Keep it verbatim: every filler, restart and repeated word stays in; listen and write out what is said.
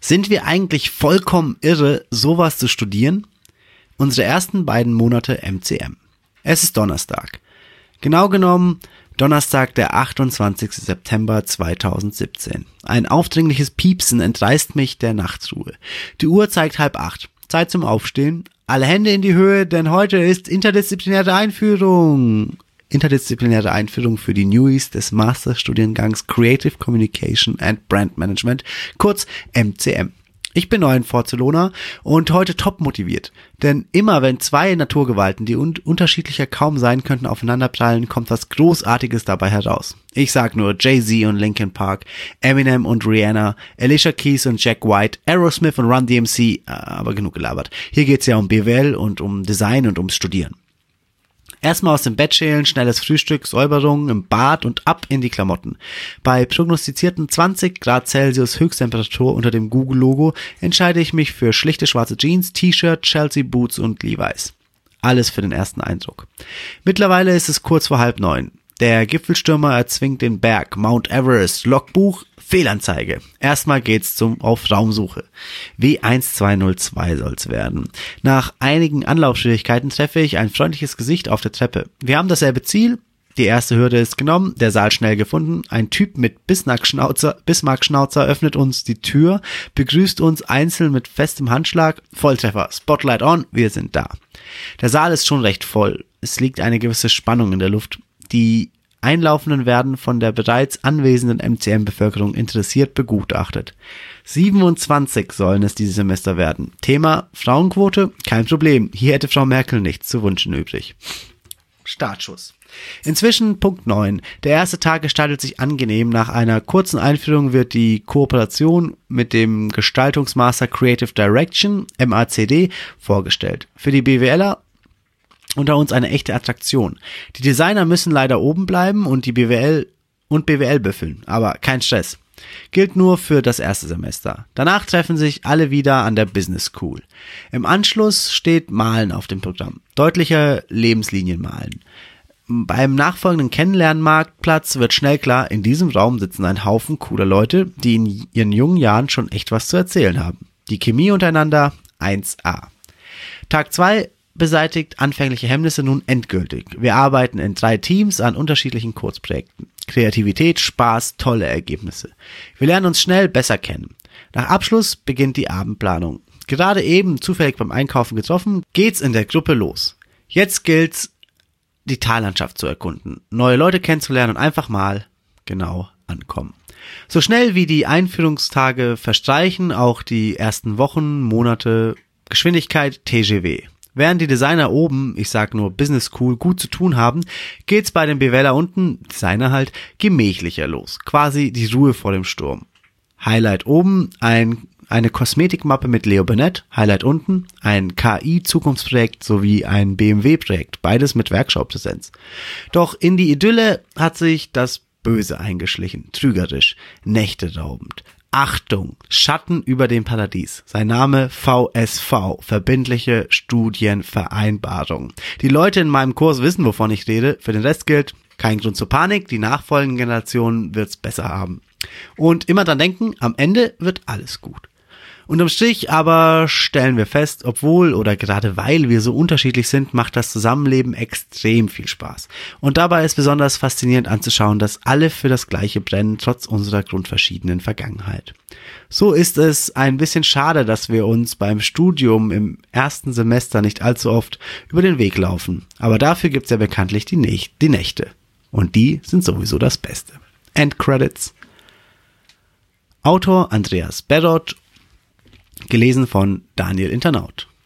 Sind wir eigentlich vollkommen irre, sowas zu studieren? Unsere ersten beiden Monate M C M. Es ist Donnerstag. Genau genommen Donnerstag, der achtundzwanzigster September zweitausendsiebzehn. Ein aufdringliches Piepsen entreißt mich der Nachtruhe. Die Uhr zeigt halb acht. Zeit zum Aufstehen. Alle Hände in die Höhe, denn heute ist interdisziplinäre Einführung. Interdisziplinäre Einführung für die Newies des Masterstudiengangs Creative Communication and Brand Management, kurz M C M. Ich bin neu in Barcelona und heute top motiviert, denn immer wenn zwei Naturgewalten, die un- unterschiedlicher kaum sein könnten, aufeinanderprallen, kommt was Großartiges dabei heraus. Ich sag nur Jay-Z und Linkin Park, Eminem und Rihanna, Alicia Keys und Jack White, Aerosmith und Run D M C, aber genug gelabert. Hier geht's ja um B W L und um Design und ums Studieren. Erstmal aus dem Bett schälen, schnelles Frühstück, Säuberung im Bad und ab in die Klamotten. Bei prognostizierten zwanzig Grad Celsius Höchsttemperatur unter dem Google-Logo entscheide ich mich für schlichte schwarze Jeans, T-Shirt, Chelsea Boots und Levi's. Alles für den ersten Eindruck. Mittlerweile ist es kurz vor halb neun. Der Gipfelstürmer erzwingt den Berg, Mount Everest, Logbuch, Fehlanzeige. Erstmal geht's zum auf Raumsuche. W eins zwei null zwei soll's werden. Nach einigen Anlaufschwierigkeiten treffe ich ein freundliches Gesicht auf der Treppe. Wir haben dasselbe Ziel. Die erste Hürde ist genommen, der Saal schnell gefunden. Ein Typ mit Bismarck-Schnauzer, Bismarck-Schnauzer öffnet uns die Tür, begrüßt uns einzeln mit festem Handschlag. Volltreffer, Spotlight on, wir sind da. Der Saal ist schon recht voll. Es liegt eine gewisse Spannung in der Luft. Die Einlaufenden werden von der bereits anwesenden M C M-Bevölkerung interessiert begutachtet. siebenundzwanzig sollen es dieses Semester werden. Thema Frauenquote? Kein Problem. Hier hätte Frau Merkel nichts zu wünschen übrig. Startschuss. Inzwischen Punkt neun. Der erste Tag gestaltet sich angenehm. Nach einer kurzen Einführung wird die Kooperation mit dem Gestaltungsmaster Creative Direction, M A C D, vorgestellt. Für die BWLer unter uns eine echte Attraktion. Die Designer müssen leider oben bleiben und die B W L und B W L büffeln, aber kein Stress. Gilt nur für das erste Semester. Danach treffen sich alle wieder an der Business School. Im Anschluss steht Malen auf dem Programm. Deutliche Lebenslinien malen. Beim nachfolgenden Kennenlernmarktplatz wird schnell klar, in diesem Raum sitzen ein Haufen cooler Leute, die in ihren jungen Jahren schon echt was zu erzählen haben. Die Chemie untereinander eins A. Tag zwei beseitigt anfängliche Hemmnisse nun endgültig. Wir arbeiten in drei Teams an unterschiedlichen Kurzprojekten. Kreativität, Spaß, tolle Ergebnisse. Wir lernen uns schnell besser kennen. Nach Abschluss beginnt die Abendplanung. Gerade eben zufällig beim Einkaufen getroffen, geht's in der Gruppe los. Jetzt gilt's, die Tallandschaft zu erkunden, neue Leute kennenzulernen und einfach mal genau ankommen. So schnell wie die Einführungstage verstreichen, auch die ersten Wochen, Monate, Geschwindigkeit T G W. Während die Designer oben, ich sag nur Business School, gut zu tun haben, geht's bei den B W Ler unten, Designer halt, gemächlicher los. Quasi die Ruhe vor dem Sturm. Highlight oben, ein, eine Kosmetikmappe mit Leo Burnett, Highlight unten, ein K I-Zukunftsprojekt sowie ein B M W-Projekt, beides mit Werkstattpräsenz. Doch in die Idylle hat sich das Böse eingeschlichen, trügerisch, nächteraubend. Achtung, Schatten über dem Paradies. Sein Name V S V, verbindliche Studienvereinbarung. Die Leute in meinem Kurs wissen, wovon ich rede. Für den Rest gilt, kein Grund zur Panik, die nachfolgenden Generationen wird's besser haben. Und immer dran denken, am Ende wird alles gut. Unterm Strich aber stellen wir fest, obwohl oder gerade weil wir so unterschiedlich sind, macht das Zusammenleben extrem viel Spaß. Und dabei ist besonders faszinierend anzuschauen, dass alle für das Gleiche brennen, trotz unserer grundverschiedenen Vergangenheit. So ist es ein bisschen schade, dass wir uns beim Studium im ersten Semester nicht allzu oft über den Weg laufen. Aber dafür gibt's ja bekanntlich die, Näch- die Nächte. Und die sind sowieso das Beste. Endcredits. Autor Andreas Berrot. Gelesen von Daniel Internaut.